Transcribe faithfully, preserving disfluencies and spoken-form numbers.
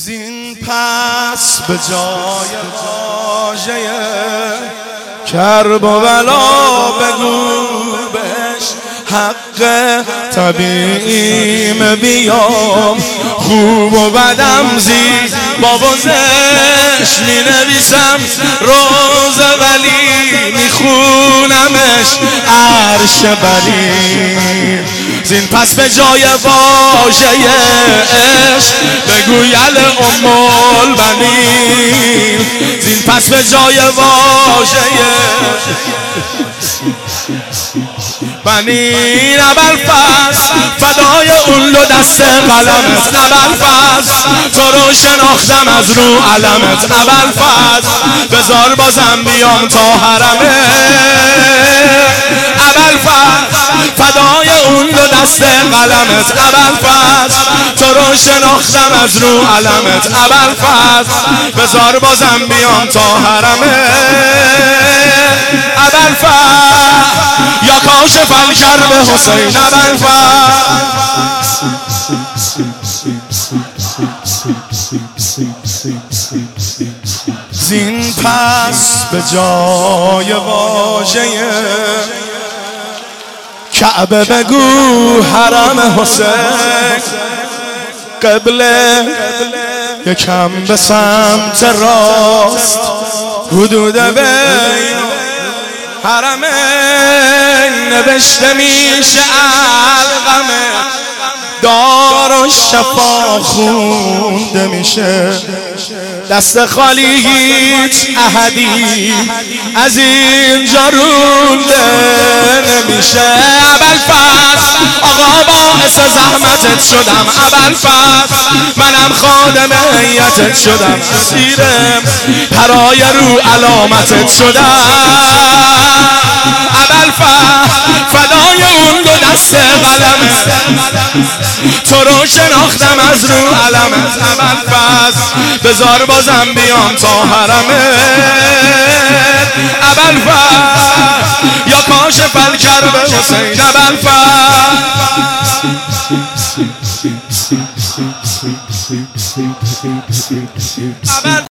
زین پس به جای واژه کرب و بلا بگو بهش حق طبیعیم بیام، خوب و بدم زی با وزش می نویسم روز ولی می خونمش عرش بری. زین پس به جای واژه عشق بگو یل ام البنین. زین پس به جای واژه بنین ابوالفضل فدای اون دو دست قلمت، ابوالفضل تو رو شناختم از رو علمت، ابوالفضل بذار بازم بیام تا حرمت، ابوالفضل فدای اون دو دست قلمت، ابوالفضل تو رو شناختم از رو علمت، ابوالفضل بذار بازم بیام تا حرمت، ابوالفضل یا کاشف الکرب حسین، ابوالفضل زین پس به جای واژه کعبه بگو حرم حسین، قبله یکم به سمت راست حدود بین حرمین نوشته میشه علقمه، دار و شفا خونده میشه، دست خالی هیچ احدی از اینجا رونده نمیشه. ابوالفضل آقا باعث زحمتت شدم، ابوالفضل منم خادم هیئتت شدم، اسیرم پرای رو علامتت شدم، ابوالفضل فدای اون دو دست قلمت تو رو شناختم از رو علمت، ابوالفضل بذار بازم بیام تا حرمت، ابوالفضل یا کاشف الکرب حسین، ابوالفضل